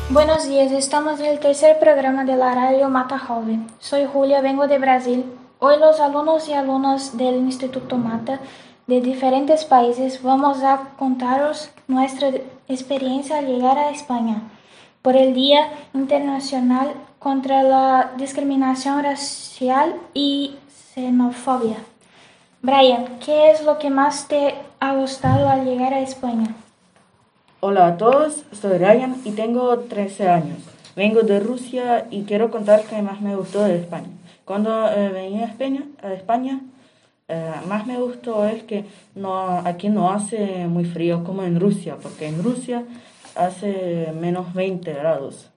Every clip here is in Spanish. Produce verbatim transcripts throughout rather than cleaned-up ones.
Buenos días, estamos en el tercer programa de la radio Mata Joven. Soy Julia, vengo de Brasil. Hoy los alumnos y alumnas del Instituto Mata de diferentes países vamos a contaros nuestra experiencia al llegar a España por el Día Internacional contra la Discriminación Racial y Xenofobia. Brian, ¿qué es lo que más te ha gustado al llegar a España? Hola a todos, soy Ryan y tengo trece años. Vengo de Rusia y quiero contar qué más me gustó de España. Cuando eh, venía a España, a España eh, más me gustó es que no, aquí no hace muy frío como en Rusia, porque en Rusia hace menos veinte grados.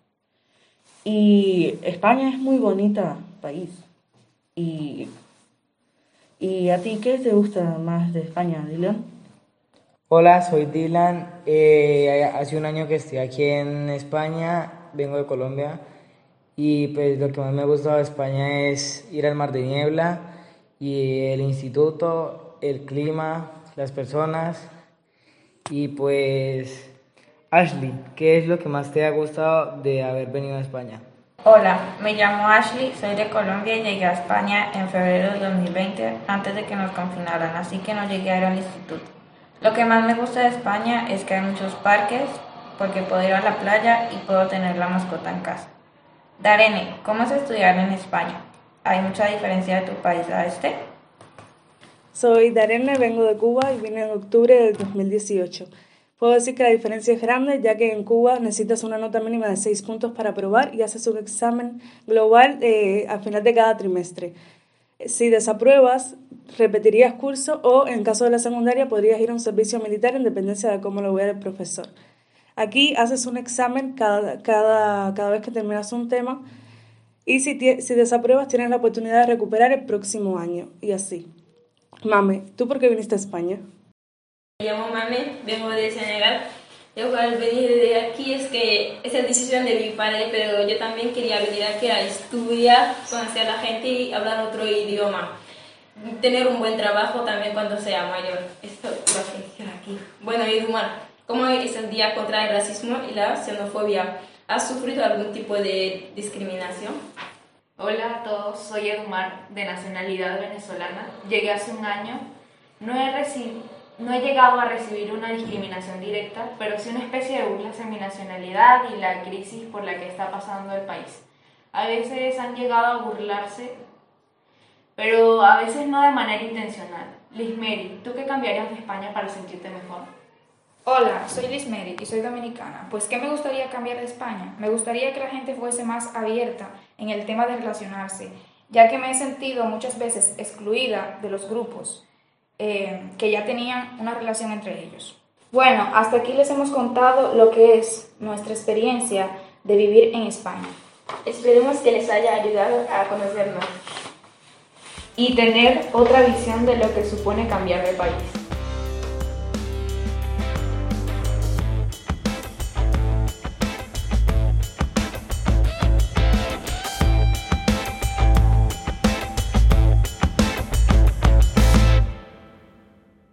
Y España es muy bonita país. Y, y a ti, ¿qué te gusta más de España, Dylan? Hola, soy Dylan. Eh, hace un año que estoy aquí en España, vengo de Colombia y pues lo que más me ha gustado de España es ir al Mar de Niebla y el instituto, el clima, las personas y pues Ashley, ¿qué es lo que más te ha gustado de haber venido a España? Hola, me llamo Ashley, soy de Colombia y llegué a España en febrero de dos mil veinte antes de que nos confinaran, así que no llegué a ir al instituto. Lo que más me gusta de España es que hay muchos parques, porque puedo ir a la playa y puedo tener la mascota en casa. Darene, ¿cómo es estudiar en España? ¿Hay mucha diferencia de tu país a este? Soy Darene, vengo de Cuba y vine en octubre del dos mil dieciocho. Puedo decir que la diferencia es grande, ya que en Cuba necesitas una nota mínima de seis puntos para aprobar y haces un examen global eh, al final de cada trimestre. Si desapruebas, repetirías curso o, en caso de la secundaria, podrías ir a un servicio militar en dependencia de cómo lo vea el profesor. Aquí haces un examen cada, cada, cada vez que terminas un tema y si, si desapruebas tienes la oportunidad de recuperar el próximo año y así. Mame, ¿tú por qué viniste a España? Me llamo Mame, vengo de Senegal. Yo al venir de aquí es que esa decisión de mi padre, pero yo también quería venir aquí a estudiar, conocer a la gente y hablar otro idioma. Tener un buen trabajo también cuando sea mayor. Esto lo que aquí. Bueno, Edumar, ¿cómo es el día contra el racismo y la xenofobia? ¿Has sufrido algún tipo de discriminación? Hola a todos, soy Edumar, de nacionalidad venezolana. Llegué hace un año. No he, reci- no he llegado a recibir una discriminación directa, pero sí una especie de burla hacia mi nacionalidad y la crisis por la que está pasando el país. A veces han llegado a burlarse, pero a veces no de manera intencional. Lismeri, ¿tú qué cambiarías de España para sentirte mejor? Hola, soy Lismeri y soy dominicana. Pues, ¿qué me gustaría cambiar de España? Me gustaría que la gente fuese más abierta en el tema de relacionarse, ya que me he sentido muchas veces excluida de los grupos eh, que ya tenían una relación entre ellos. Bueno, hasta aquí les hemos contado lo que es nuestra experiencia de vivir en España. Esperemos que les haya ayudado a conocernos Y tener otra visión de lo que supone cambiar de país.